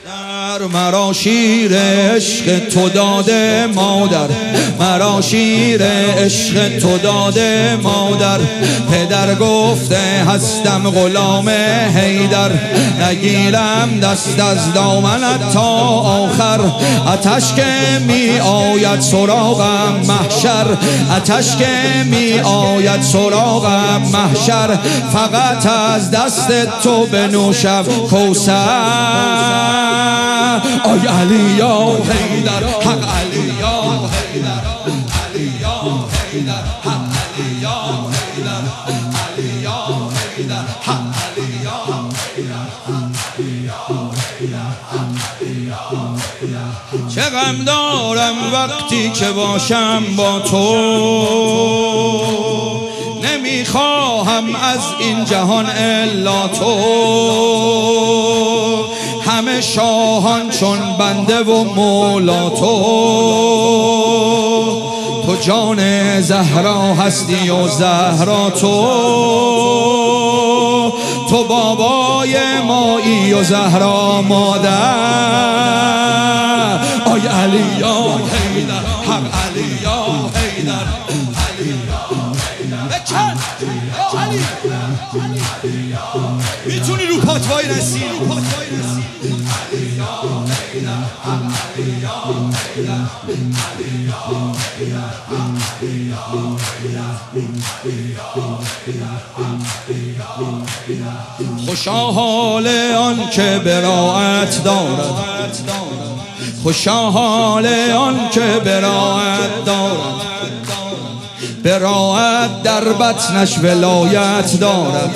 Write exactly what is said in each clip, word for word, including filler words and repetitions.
مرا شیر عشق تو داده مادر، مرا شیر عشق تو داده مادر. پدر گفته هستم غلام حیدر، نگیرم دست از دامنت تا آخر. آتش که می آید سراغم محشر، آتش که می آید سراغم محشر. فقط از دست تو بنوشم کوثر. آی علی یا حیدر، حق علی یا حیدر، علی یا حیدر، حق علی یا حیدر، علی یا حیدر، حق علی یا حیدر. چه غم دارم وقتی که باشم با تو، نمیخواهم از این جهان الا تو. همه شاهان چون بنده و مولا تو، تو جان زهرا هستی و زهرا تو. تو بابای مایی و زهرا مادر. آی علی یا حیدر، حق علی یا حیدر، علی یا حیدر. بکن یا علی، میتونی رو پات وای رسی، رو پات وای رسی. علی یا حیدر، حق علی یا حیدر، علی یا حیدر، حق علی یا حیدر. خوشا حال آن که براعت دارد، خوشا حال آن که براعت دارد. براعت در بطنش ولایت دارد،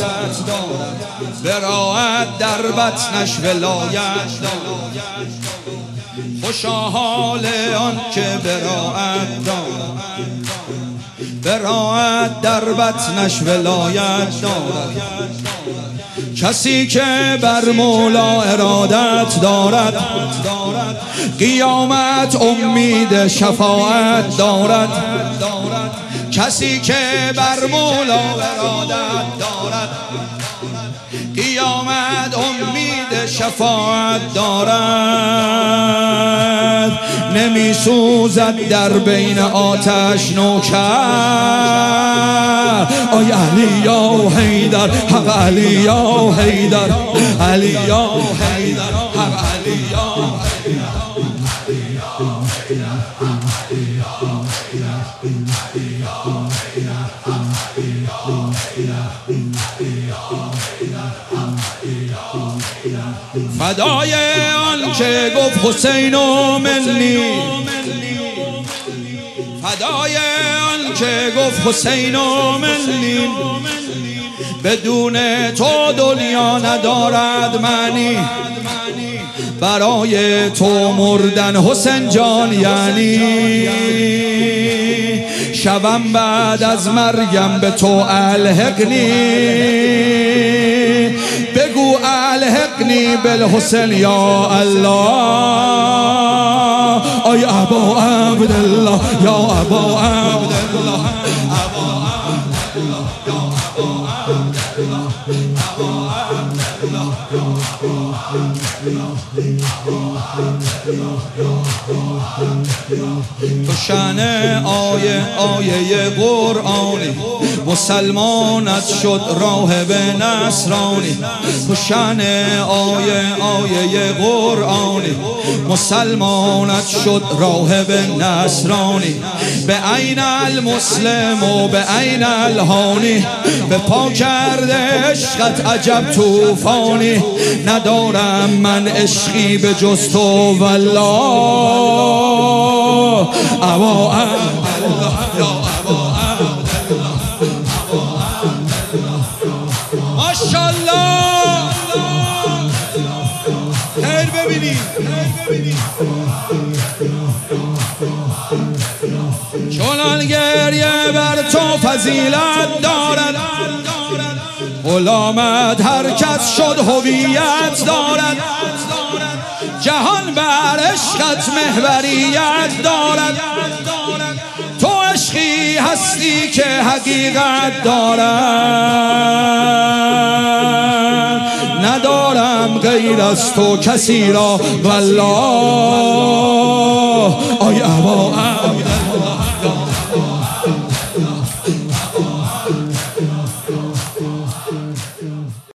براعت در بطنش ولایت دارد. خوشا حال آن که براعت دارد، براعت در بطنش ولایت دارد. کسی که بر مولا ارادت دارد، قیامت امید شفاعت دارد. کسی که بر مولا ارادت دارد، قیامت امید شفاعت دارد. نمی سوزد در بین آتش نوکر. آی علی یا حیدر، حق علی یا حیدر، علی یا حیدر، حق علی یا حیدر. فدای آن که گفت حسین و منی، فدای آن که گفت حسین و منی. بدون تو دنیا ندارد معنی، برای تو مردن حسین جان یعنی. شبم بعد از مرگم به تو الحقنی، بگو الحقنی بالحسین یا الله. آی ابا عبدالله، یا ابا عبدالله، ابا عبدالله، یا ابا عبدالله، ابا عبدالله، یا ابا تو شأن آیه آیه قرآنی، مسلمانت شد راهب نصرانی. تو شأن آیه آیه قرآنی، مسلمانت شد راهب نصرانی. به عین المسلم و به عین الهانی، به پا کرده عشقت عجب توفانی. ندارم من عشقی به جز تو والله. ابا عبدالله، یا ابا عبدالله، ابا عبدالله. ماشاءالله خیر ببینید، چنان گریه بر تو فضیلت دارد. غلامت هر کس شد هویت دارد. جهان بر عشقت محوریت دارد. تو عشق عشقی هستی که حقیقت دارد، ندارم غیر از تو کسی را والله. آی هوا